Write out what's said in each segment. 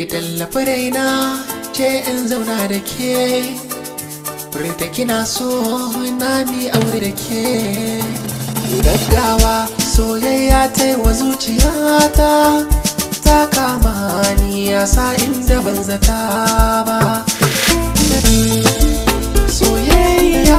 ki tallafi raina ce in zauna da ke furta kina so na mi aure da ke gaggawa soyayya ta yi wa zuciyata ta kama ni ya sa inda ban zata ba soyayya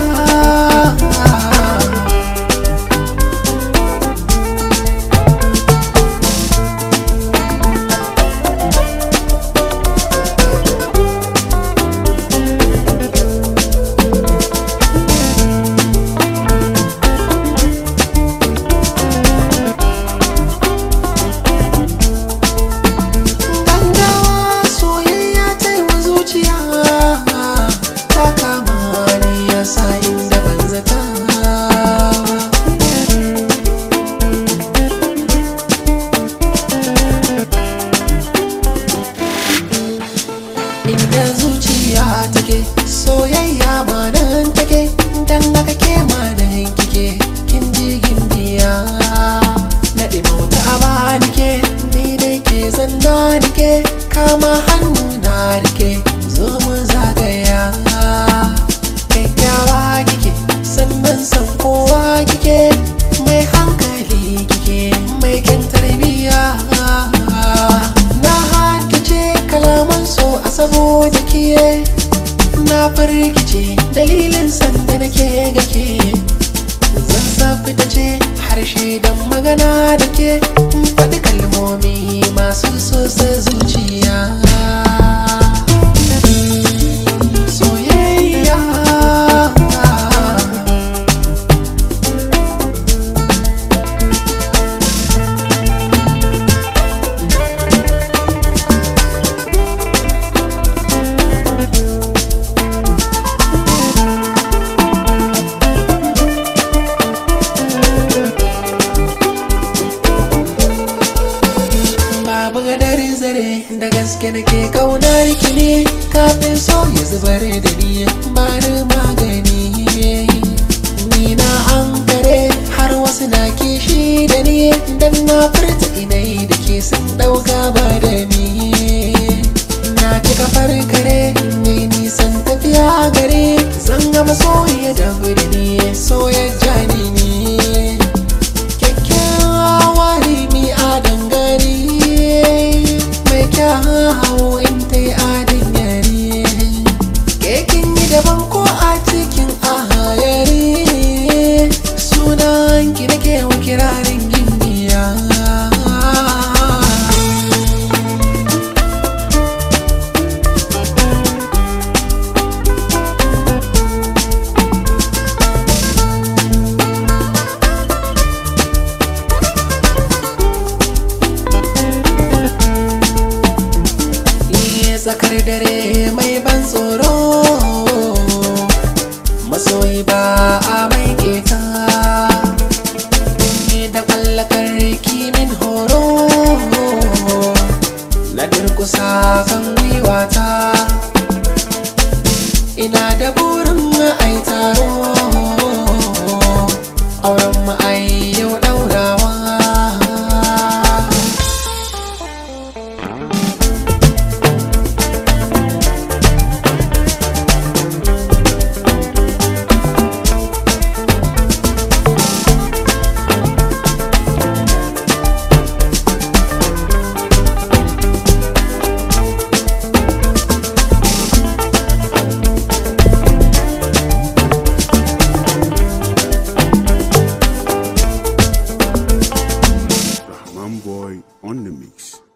inda zuciya take soyayya ma nan take dan haka ke ma nan kike kin ji gindiya na dimauta ba nike ni dai ke zanna nike kama hannu na rike zo mu zagaya kyakkyawa kike sannan san kowa kike mai hankali kike mai kyan tarbiyya na haddace kalaman so a saboda kiye na firgice dalilin sanda nake ga ke zan safita ce harshe don magana da ke faɗi kalmomi masu sosa zuciya soyayya gadarin zare da gaske nake kaunar ki ne kafin so ya zubar da ni bani magani ni na hankare har wasu na kishi da ni dan na furta inai da ke sun dauka ba da ni na cika farkare ne nisan tafiya gare zan gama soyayya da ni soyayya jani ne kyakkyawa mi a dangane hau in ta yi adin yare kekin yi daban ko a cikin ahayari sunan ki nake wa kirarin gimbiya tsakar dare mai ban tsoro masoyi ba a mai keta ne da kwallakar kimin horo na durkusa kan gwiwata ina da burin ai taro auren mu ai yau daurawa Boy on the mix.